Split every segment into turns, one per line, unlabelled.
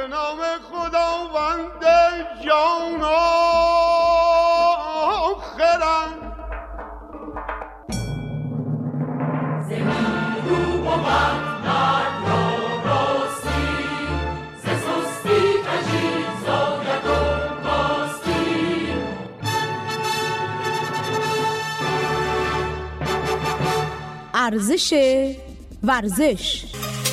به نام خداوند جان آخرم
زمین رو بود مرد را راستی ز سستی کژی زاید و کاستی
ارزش ورزش.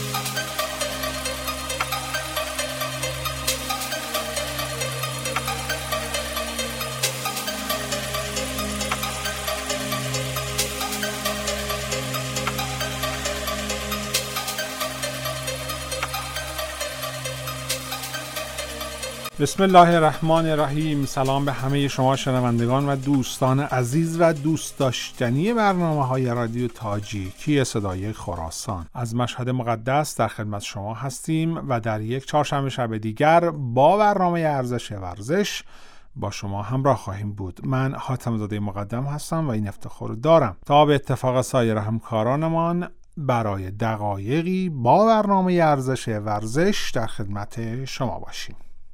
بسم الله الرحمن الرحیم. سلام به همه شما شنوندگان و دوستان عزیز و دوست داشتنی برنامه‌های رادیو تاجیکی صدای خراسان. از مشهد مقدس در خدمت شما هستیم و در یک چهارشنبه شب دیگر با برنامه ارزش ورزش با شما همراه خواهیم بود. من حاتم زاده مقدم هستم و این افتخار دارم تا به اتفاق سایر همکارانمان برای دقایقی با برنامه ارزش ورزش در خدمت شما باشیم.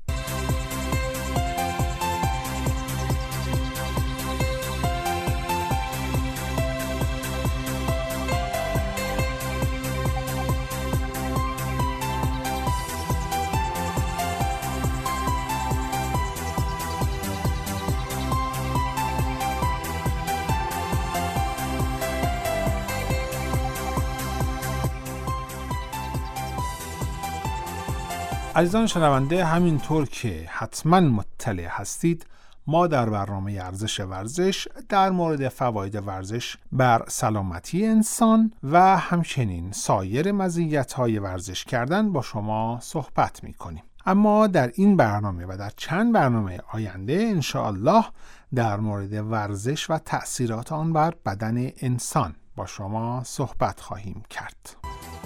عزیزان شنونده، همینطور که حتما مطلع هستید، ما در برنامه ارزش ورزش در مورد فواید ورزش بر سلامتی انسان و همچنین سایر مزیت‌های ورزش کردن با شما صحبت می‌کنیم. اما در این برنامه و در چند برنامه آینده انشاءالله در مورد ورزش و تأثیرات آن بر بدن انسان با شما صحبت خواهیم کرد.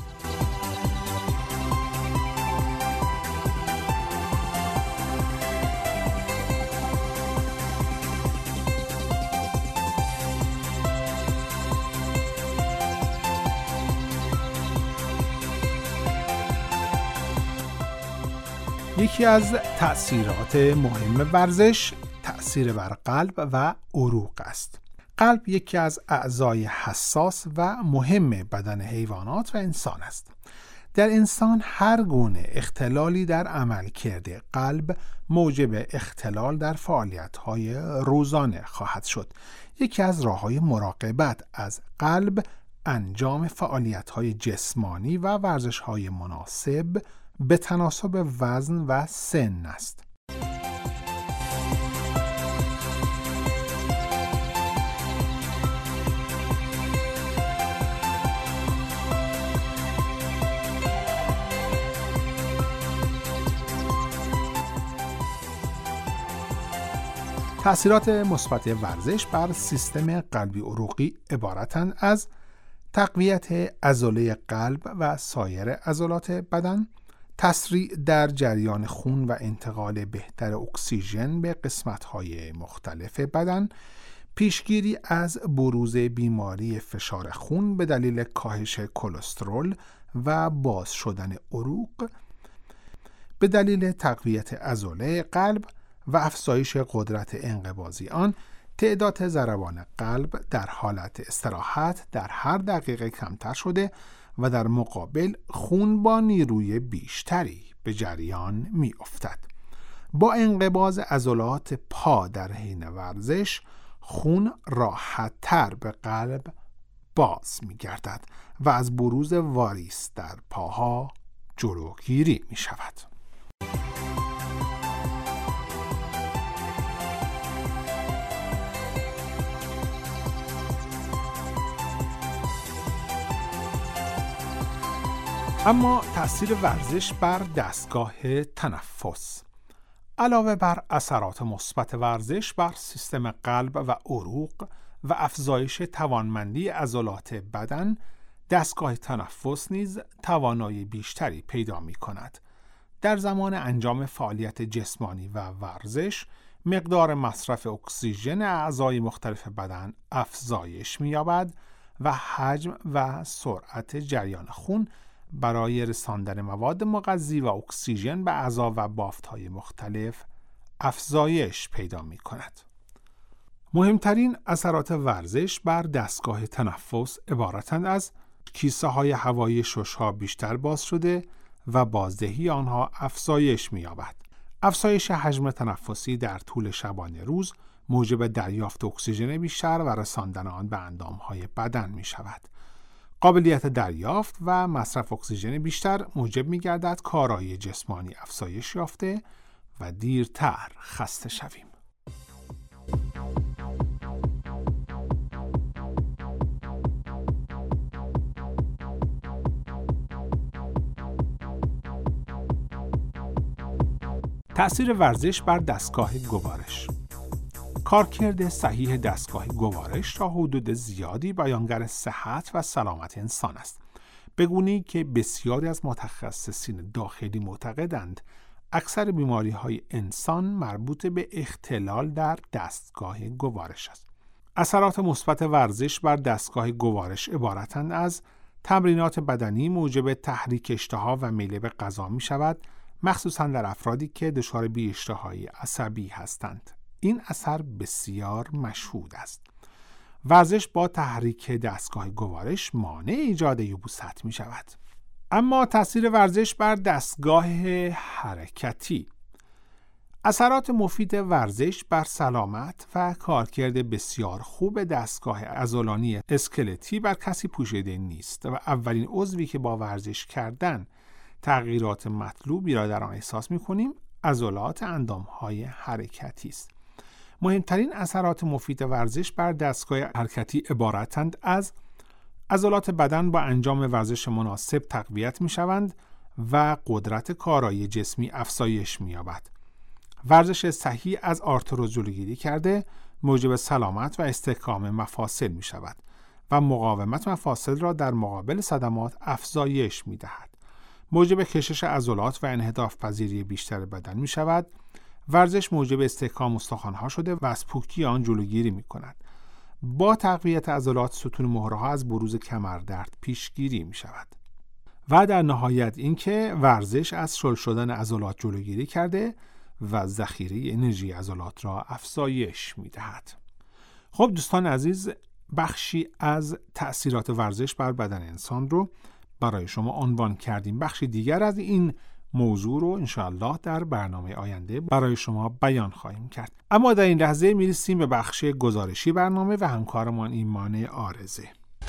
یکی از تأثیرات مهم ورزش تأثیر بر قلب و عروق است. قلب یکی از اعضای حساس و مهم بدن حیوانات و انسان است. در انسان هر گونه اختلالی در عملکرد قلب موجب اختلال در فعالیت‌های روزانه خواهد شد. یکی از راه‌های مراقبت از قلب انجام فعالیت‌های جسمانی و ورزش‌های مناسب به تناسب وزن و سن است. تأثیرات مثبت ورزش بر سیستم قلبی عروقی عبارتند از تقویت عضله قلب و سایر عضلات بدن، تسریع در جریان خون و انتقال بهتر اکسیژن به قسمت‌های مختلف بدن، پیشگیری از بروز بیماری فشار خون به دلیل کاهش کلسترول و باز شدن عروق، به دلیل تقویت عضله قلب و افزایش قدرت انقباضی آن، تعداد ضربان قلب در حالت استراحت در هر دقیقه کمتر شده و در مقابل خون با نیروی بیشتری به جریان می افتد. با انقباض عضلات پا در حین ورزش خون راحت تر به قلب باز می گردد و از بروز واریس در پاها جلوگیری می شود. اما تأثیر ورزش بر دستگاه تنفس. علاوه بر اثرات مثبت ورزش بر سیستم قلب و عروق و افزایش توانمندی عضلات بدن، دستگاه تنفس نیز توانایی بیشتری پیدا می کند. در زمان انجام فعالیت جسمانی و ورزش، مقدار مصرف اکسیژن اعضای مختلف بدن افزایش می یابد و حجم و سرعت جریان خون برای رساندن مواد مغذی و اکسیژن به اعضا و بافت‌های مختلف افزایش پیدا می‌کند. مهمترین اثرات ورزش بر دستگاه تنفس عبارتند از کیسه‌های هوایی شش‌ها بیشتر باز شده و بازدهی آنها افزایش می‌یابد. افزایش حجم تنفسی در طول شبانه روز موجب دریافت اکسیژن بیشتر و رساندن آن به اندام‌های بدن می‌شود. قابلیت دریافت و مصرف اکسیژن بیشتر موجب می‌گردد کارایی جسمانی افزایش یافته و دیرتر خسته شویم. تأثیر ورزش بر دستگاه گوارش. کارکرد صحیح دستگاه گوارش تا حدود زیادی بیانگر صحت و سلامت انسان است. به گونه‌ای که بسیاری از متخصصین داخلی معتقدند اکثر بیماری‌های انسان مربوط به اختلال در دستگاه گوارش است. اثرات مثبت ورزش بر دستگاه گوارش عبارتند از تمرینات بدنی موجب تحریک اشتها و میل به غذا می‌شود، مخصوصاً در افرادی که دچار بی‌اشتهایی عصبی هستند. این اثر بسیار مشهود است. ورزش با تحریک دستگاه گوارش مانع ایجاد یبوست می شود. اما تأثیر ورزش بر دستگاه حرکتی. اثرات مفید ورزش بر سلامت و کارکرد بسیار خوب دستگاه عضلانی اسکلتی بر کسی پوشیده نیست و اولین عضوی که با ورزش کردن تغییرات مطلوبی را در آن احساس می کنیم عضلات اندامهای حرکتی است. مهمترین اثرات مفید ورزش بر دستگاه حرکتی عبارتند از عضلات بدن با انجام ورزش مناسب تقویت می شوند و قدرت کارایی جسمی افزایش می یابد. ورزش صحیح از آرتروز جلوگیری کرده موجب سلامت و استحکام مفاصل می شود و مقاومت مفاصل را در مقابل صدمات افزایش می دهد. موجب کشش عضلات و انحراف پذیری بیشتر بدن می شود. ورزش موجب استحکام استخوان‌ها شده و از پوکی آن جلوگیری می کند. با تقویت عضلات ستون مهره‌ها از بروز کمردرد پیشگیری می شود. و در نهایت اینکه ورزش از شل شدن عضلات جلوگیری کرده و ذخیره انرژی عضلات را افزایش می دهد. خب دوستان عزیز، بخشی از تأثیرات ورزش بر بدن انسان رو برای شما عنوان کردیم. بخشی دیگر از این موضوع رو انشاءالله در برنامه آینده برای شما بیان خواهیم کرد. اما در این لحظه میرسیم به بخش گزارشی برنامه و همکارمان ایمان آرزه.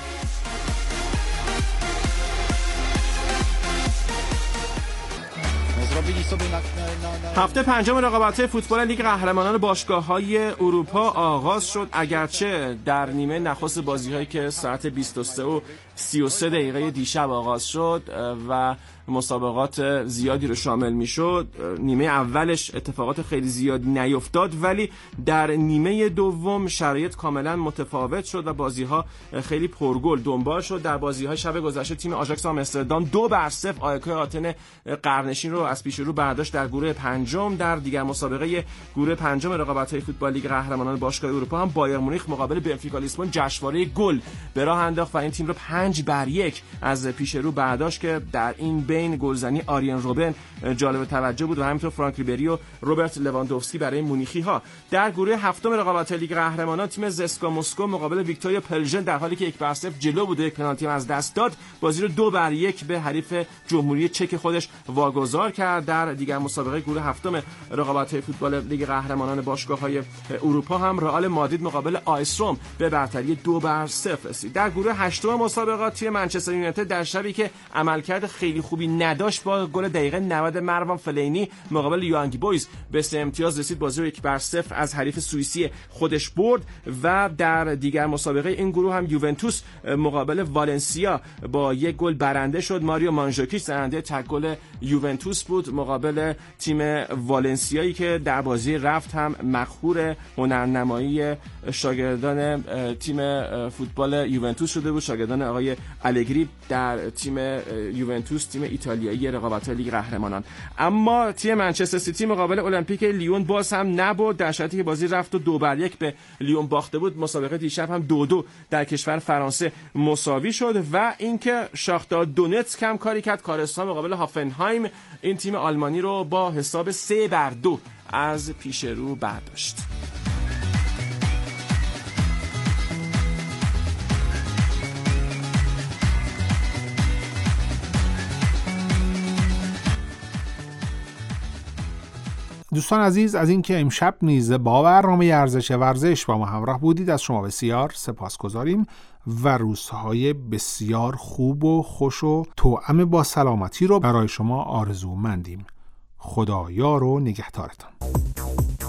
هفته پنجم رقابت‌های فوتبال لیگ قهرمانان باشگاه‌های اروپا آغاز شد، اگرچه در نیمه نخست بازی‌هایی که ساعت 22:33 دیشب آغاز شد و مسابقات زیادی رو شامل میشد، نیمه اولش اتفاقات خیلی زیادی نیفتاد، ولی در نیمه دوم شرایط کاملا متفاوت شد و بازی‌ها خیلی پرگل دنبال شد. در بازی‌های شب گذشته تیم آژاکس آمستردام 2-0 آیک آتن قرنشین رو از پیش رو برداشت در گروه پنجم. در دیگر مسابقه گروه پنجم رقابت‌های فوتبال لیگ قهرمانان باشگاه اروپا هم بایر مونیخ مقابل بنفیکا لیسبون جشنواره گل به راه انداخت و این تیم رو 5-1 از پیش رو برداشت که در این بین گلزنی آریان روبن جالب توجه بود و همینطور فرانک ریبری و روبرت لواندوفسکی برای مونیخی ها. در گروه هفتم رقابت‌های لیگ قهرمانان تیم زسکا مسکو مقابل ویکتوریا پلژن در حالی که 1-0 جلو بود و یک پنالتی از دست داد، بازی رو 2-1 به حریف جمهوری چک خودش واگذار کرد. در دیگر مسابقه گروه هفتم رقابت‌های فوتبال لیگ قهرمانان باشگاه‌های اروپا هم رئال مادرید مقابل آیس روم به برتری 2-0 رسید. در گروه هشتم مسابقات تیم منچستر یونایتد در شبی که عملکرد خیلی خوبی نداشت با گل دقیقه 90 مروان فلینی مقابل یانگ بویز به 3 امتیاز رسید. بازی رو 1-0 از حریف سوئیسی خودش برد و در دیگر مسابقه این گروه هم یوونتوس مقابل والنسیا با 1 گل برنده شد. ماریو مانژوکیچ زننده تک گل یوونتوس بود مقابل تیم والنسیایی که در بازی رفت هم مخهور هنرنمایی شاگردان تیم فوتبال یوونتوس شده بود. شاگردان آقای الگری در تیم یوونتوس، تیم ایتالیایی رقابت‌های لیگ قهرمانان. اما تیم منچستر سیتی مقابل المپیک لیون باز هم نبرد، در شرایطی که بازی رفت و 2-1 به لیون باخته بود. مسابقه دیشب هم 2-2 در کشور فرانسه مساوی شد و اینکه شاختار دونتسک هم کاری کرد، کارستان مقابل هافنهایم این تیم آلمانی رو با حساب 3-2 از پیش رو برداشت.
دوستان عزیز، از اینکه امشب نیز با برنامه ارزش ورزش با ما همراه بودید از شما بسیار سپاسگزاریم و روزهای بسیار خوب و خوش و توأم با سلامتی رو برای شما آرزومندیم. خدا یار و نگهدارتان.